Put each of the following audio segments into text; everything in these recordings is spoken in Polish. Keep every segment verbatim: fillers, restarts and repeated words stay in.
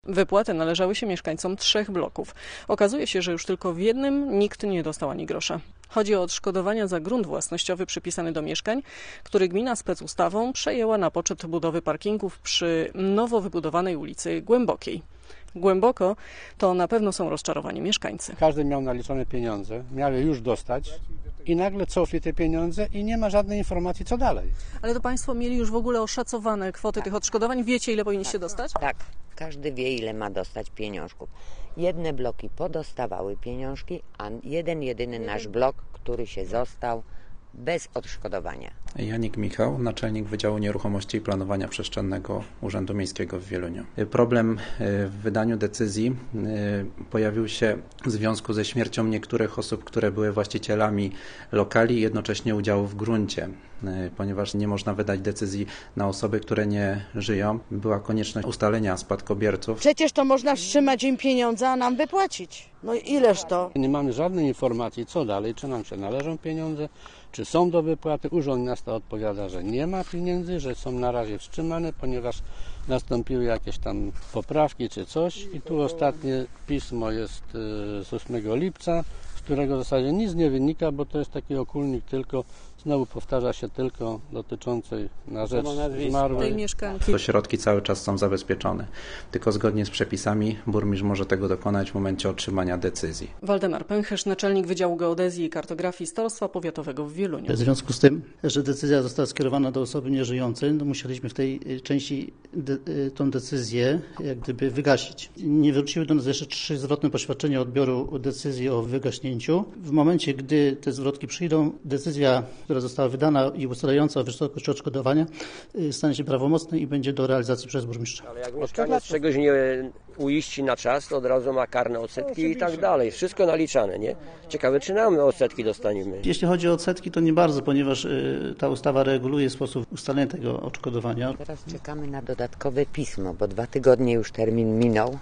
Wypłaty należały się mieszkańcom trzech bloków. Okazuje się, że już tylko w jednym nikt nie dostał ani grosza. Chodzi o odszkodowania za grunt własnościowy przypisany do mieszkań, który gmina specustawą przejęła na poczet budowy parkingów przy nowo wybudowanej ulicy Głębokiej. Głęboko to na pewno są rozczarowani mieszkańcy. Każdy miał naliczone pieniądze, miał je już dostać i nagle cofli te pieniądze i nie ma żadnej informacji, co dalej. Ale to Państwo mieli już w ogóle oszacowane kwoty tak. tych odszkodowań? Wiecie, ile powinniście tak. dostać? Tak, każdy wie, ile ma dostać pieniążków. Jedne bloki podostawały pieniążki, a jeden, jedyny nasz blok, który się został bez odszkodowania. Janik Michał, naczelnik Wydziału Nieruchomości i Planowania Przestrzennego Urzędu Miejskiego w Wieluniu. Problem w wydaniu decyzji pojawił się w związku ze śmiercią niektórych osób, które były właścicielami lokali i jednocześnie udziału w gruncie. Ponieważ nie można wydać decyzji na osoby, które nie żyją, była konieczność ustalenia spadkobierców. Przecież to można wstrzymać im pieniądze, a nam wypłacić. No ileż to? Nie mamy żadnej informacji, co dalej, czy nam się należą pieniądze, czy są do wypłaty. Urząd Miasta odpowiada, że nie ma pieniędzy, że są na razie wstrzymane, ponieważ nastąpiły jakieś tam poprawki czy coś. I tu ostatnie pismo jest z ósmego lipca, z którego w zasadzie nic nie wynika, bo to jest taki okólnik tylko, znowu powtarza się tylko dotyczącej na rzecz zmarłej. mieszkanki. To środki cały czas są zabezpieczone. Tylko zgodnie z przepisami burmistrz może tego dokonać w momencie otrzymania decyzji. Waldemar Pęcherz, naczelnik Wydziału Geodezji i Kartografii Starostwa Powiatowego w Wieluniu. W związku z tym, że decyzja została skierowana do osoby nieżyjącej, no musieliśmy w tej części de, tą decyzję jak gdyby wygasić. Nie wróciły do nas jeszcze trzy zwrotne poświadczenia odbioru decyzji o wygaśnięciu. W momencie, gdy te zwrotki przyjdą, decyzja, która została wydana i ustalająca wysokość odszkodowania, stanie się prawomocna i będzie do realizacji przez burmistrza. Ale jak mieszkaniec czegoś nie uiści na czas, to od razu ma karne odsetki i tak dalej. Wszystko naliczane, nie? Ciekawe, czy nam odsetki dostaniemy. Jeśli chodzi o odsetki, to nie bardzo, ponieważ ta ustawa reguluje sposób ustalenia tego odszkodowania. Teraz czekamy na dodatkowe pismo, bo dwa tygodnie już termin minął.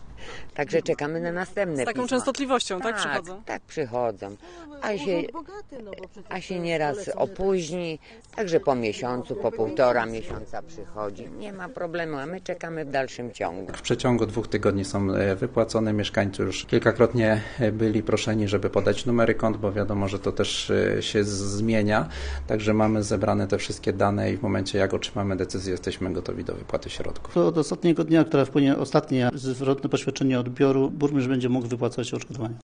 Także czekamy na następne Z taką pisma. częstotliwością, tak, tak przychodzą? Tak, przychodzą. A się, a się nieraz opóźni, także po miesiącu, po półtora miesiąca przychodzi. Nie ma problemu, a my czekamy w dalszym ciągu. W przeciągu dwóch tygodni są wypłacone. Mieszkańcy już kilkakrotnie byli proszeni, żeby podać numery kont, bo wiadomo, że to też się zmienia. Także mamy zebrane te wszystkie dane i w momencie, jak otrzymamy decyzję, jesteśmy gotowi do wypłaty środków. Od ostatniego dnia, która wpłynie ostatnie zwrotne poświadczenie odbioru, burmistrz będzie mógł wypłacać odszkodowania.